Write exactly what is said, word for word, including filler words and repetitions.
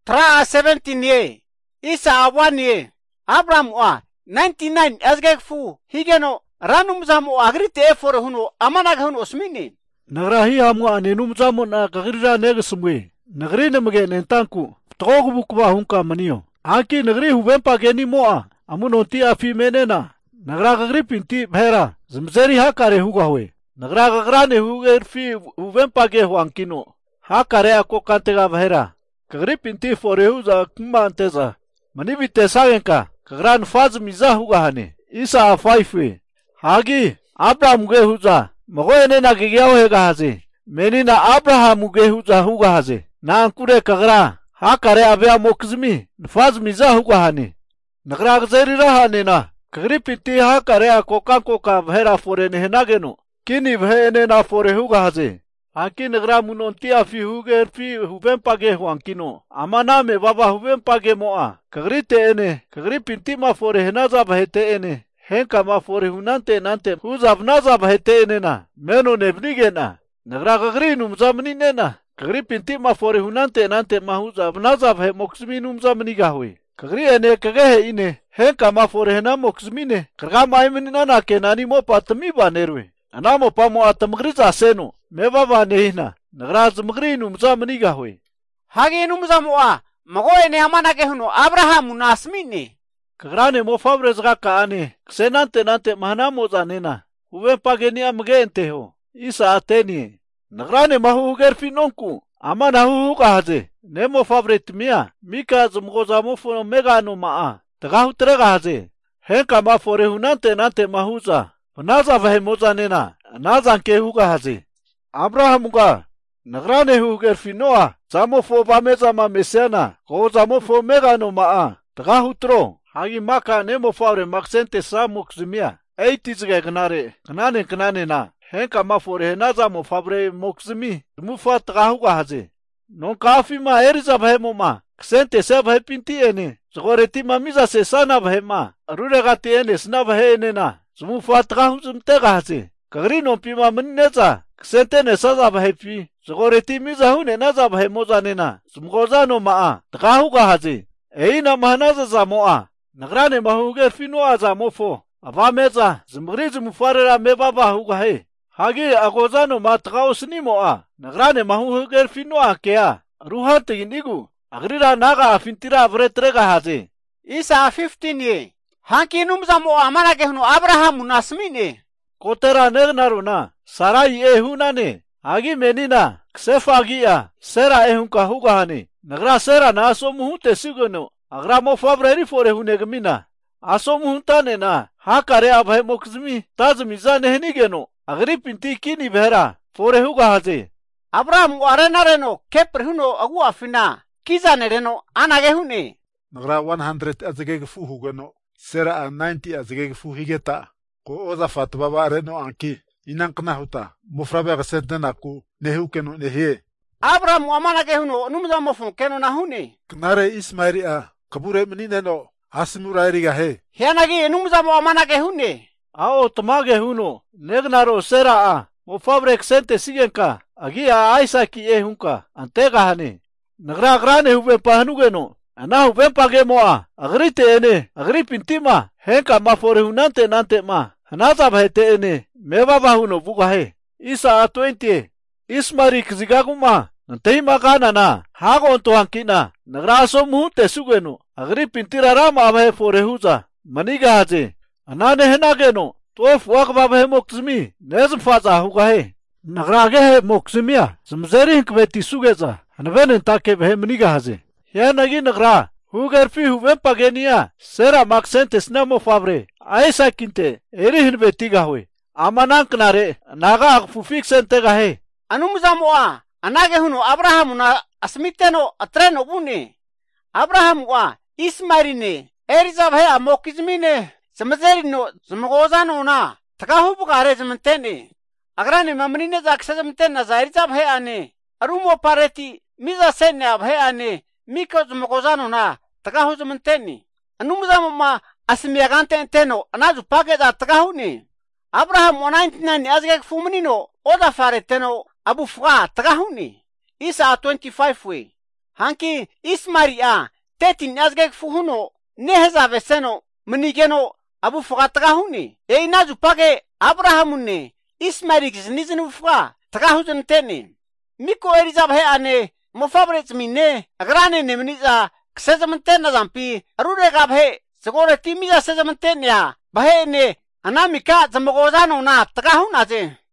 Tra seventeen ye. Isa one ye. Abraham wa ninety-nine asgek fu higeno ranum zamu agrite for huno amana huno osmini. Nagrahi hamu ane num zamu na kagrira negesumwe. Nagri namage nentanku. Togu bukwa hunka manio. Aki nagri hubempa geni moa. Amunonti afi menena. Nagra kagri pinti bhera. Zmzeri hakare hugahwe. Nagra kagrane hugerfi hubempa ge huankino. Hakare ako kantega bhera. Kagri pinti forehuza kumanteza. Manibite sagenka. Kagran faz miza hugahane. Isa afaife. Hagi Abraham ge huza. Magoene na gigyao hega haze. Menina Abraham ge huza hugahaze. Na ankure kagra. Hakare abya mokzmi. Faz miza hugahane. Nagra gzeri rahane na. Kagri pinti hakare ako kankoka bhera fore nehenageno. Kini bhene na fore hugahaze. Anki nagra munonti afi huger fi hubempage huankino. Amana me baba hubempage moa. Kagri te ene. Kagri pinti ma fore henaza bhete ene. Henka ma fore hunante nante huzav naza bhete ene na. Meno nebnige na. Nagra kagri numzamni nena. Kagri pinti ma fore hunante nante ma huzav naza bhe moksmi numzamni gahwe. Kagri ene kagehe ine. Henka ma fore hena moksmine. Kaga maimini nana ke nani mo patmi banerwe. Anamo pa mo atamgriza seno. Meba banehina. Nagra zmgri numzamni gahwe. Hagi numzamoa. Magoene amana ke huno Abraham nasmini. Kagrane mo fabrez gaka ane. Ksenante nante mahanamo zanena. Huwe pageni amge enteho. Isa ateni. Nagrane mahu gerfi nonku. Amana hu kahaze. Nemo fabret mia. Mika zmgoza mofuno megano maa. Tagahu trega haze. Henka ma fore hunante nante mahuza. Naza vahe moza nena. Naza nke hu kahaze. Abraham ga. Nagrane hu gerfi noa. Zamofo bameza ma mesena. Ko zamofo megano maa. Tagahu tro. Hagi maka nemo fabre maksente sa mokzimia. Eitizge gnare. Gnane gnane na. Henka ma fore henaza mo fabre mokzimi. Mufa tagahu kahaze. Non kafi ma eriza bhemo ma. Ksente se bhe pinti ene. Zgoreti ma miza se sana bhema. Rure gati ene sna bhe ene na. Zmufa tagahu zmte kahaze. Kagri non pima mneza. Ksente ne saza bhe pi. Zgoreti miza hune naza bhe moza nena. Zmgoza no maa. Tagahu kahaze. Eina mahanaza za moa. Nagrane mahuger finoa za mofo. Avameza. Zmgri zmfarera mebaba hugahe. Hagi agozano matgausni moa. Nagrane mahuger finoa kea. Ruhante inigu. Agrira naga afintira avretrega haze. Isa fifteen ye. Hanki numzamo amana ke huno Abraham nasmini. Kotera negnaruna. Sarai ehunane. Hagi menina. Ksefagia. Sera ehunka hugahane. Nagra sera na aso muhute sigeno. Agra mo fabreri fore hunegmina. Aso muhuntane na. Hakare abhe mokzmi. Tazmiza nehnigeno. Agri pinti kini bhera. Fore hugahaze. Abraham arena reno. Kepre huno agu afina. Kizane reno anage hune. Nagra one hundred azgeg fu hugeno. Sera a ninety azgeg fu higeta. Ko oza fat baba reno anki. Inankna huta. Mufrabe gasentena ku. Nehukeno nehie. Abraham amana ke huno numza mofun keno na hune. Knare Ismaili a. Kabure menino. Asmurairi gahe. Hianagi numza mo amana ke hune. Ao tamage huno. Negnaro sera a. Mo fabre ksente sigenka. Agi a aisa ki e hunka. Antega hane. Nagra grane huve pahanugeno. Ana huve page moa. Agrite ene. Agri pintima. Henka ma fore hunante nante ma. Hanaza bhete ene. Meba bahuno bugahe. Isa a twenty. Ismari kzigaguma. Nantehi makana na. Hago onto hankina. Nagra aso muhute sugeno. Agri pintira rama abhe fore huza. Maniga haze. Anane henageno. Toef wakba bhe mokzmi. Nezm faza hugahe. Nagra gehe mokzimia. Zmzeri hinkveti sugeza. Anvenen take bhe maniga haze. Hianagi nagra. Hugerfi huven pagenia. Sera maksente snemo fabre. Aisa kinte. Eri hinveti gahwe. Amanan knare. Naga agfufik sente gahe. Anumzamoa. Anage huno Abraham na asmiteno atreno bune. Abraham wa Ismairine. Eriza bhe amokizmine. Samazerino zmgozano na. Takahu bugare zmtene. Agrane mamrine zaksa zmtena zairiza bhe ane. Arumo pareti miza sene abhe ane. Miko zmgozano na. Takahu zmtene. Anumzamoma asmiagante enteno. Anazu pake da takahu ne. Abraham wa ninety-nine azgek fumunino. Oda fareteno. Abu Fra tagahuni. Isa twenty-five we. Hanki Ismaria tetin azgek fuhuno nehza veseno menigeno abu fuga tagahuni. E inazu page Abrahamune Ismarik znizinu fuga tagahuzun teni. Miko erizab he ane mofabrets mine agrane ne meniza ksezamantena zampi arure gab he segore timiza sezamantenya bahe ne anamika zamogozano na tagahuna ze.